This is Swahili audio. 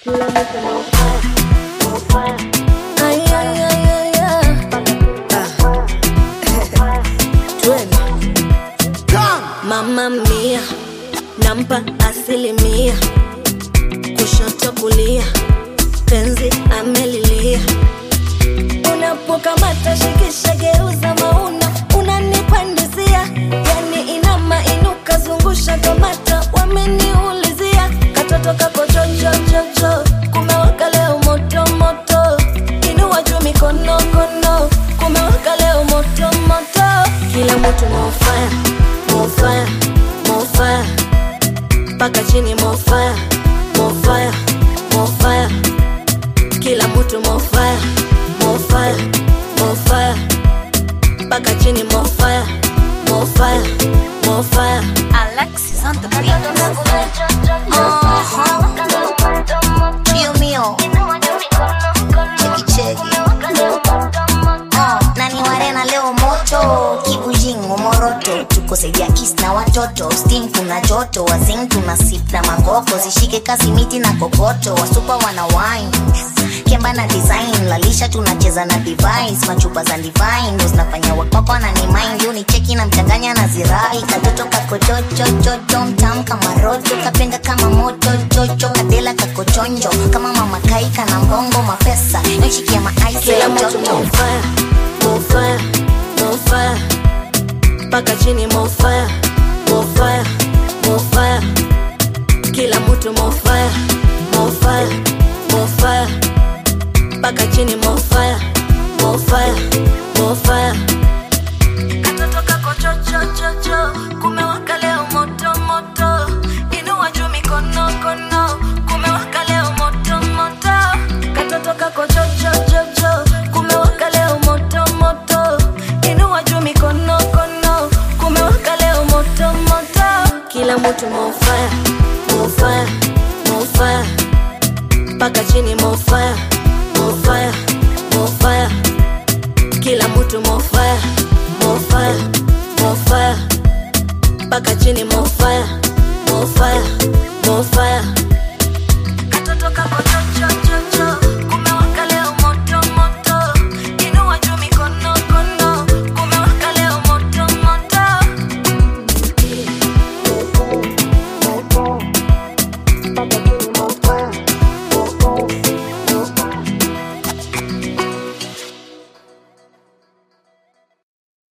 Kila mtu more fire. Ay, ay, ay, ay, ay. Twende. Mama mia, nampa asilimia, kushoto kulia, penzi amelilia. Unapokamata shikisha geuza mauna, unanipandizia. Yani inama inuka zungusha kamata, wameniulizia. Katoto kako chocho, kumewaka leo moto moto. Inua juu mikono kono, kumewaka leo moto moto. Kila mtu more fire, more fire, more fire. Paka chini more fire, more fire, more fire. Kila mtu more fire, more fire, more fire. Paka chini more fire, more fire, more fire. Alexis on the beat. Mio mio. Cheki. Nani warena leo moto. Kibujingo moroto. Tuko saidia east na watoto. Steam kuna joto. Wazing tuna sip na mangoko. Zishike kasi miti na kokoto. Wasupa wana wine. Kemba na design. Lalisha tunacheza na device. Machupa za divine. Ndo zinafanya wakoko na ni mind. Yu ni cheki na mchanganya na zirai. Katoto kako chocho. Mtam kama roto. Kapenda kama moto chocho. Kadela kako chonjo. Kama mama kaika na mbongo mapesa. Yoshikia maaisi Kila ya mtu chocho. more fire, more fire, more fire. Paka chini more fire, more fire, more fire. Kila mtu more fire, more fire, more fire. Paka chini more fire, more fire, more fire. Katoto kako chocho, kumewaka leo moto moto. Inua juu mikono kono, kumewaka leo moto moto. Katoto kako chocho, kumewaka leo moto moto. Inua juu mikono kono, kumewaka leo moto moto. Kila mtu more fire, more fire, more fire. Paka chini more fire, more fire, more fire. Kila mtu more fire, more fire, more fire. Paka chini more fire, more fire, more fire.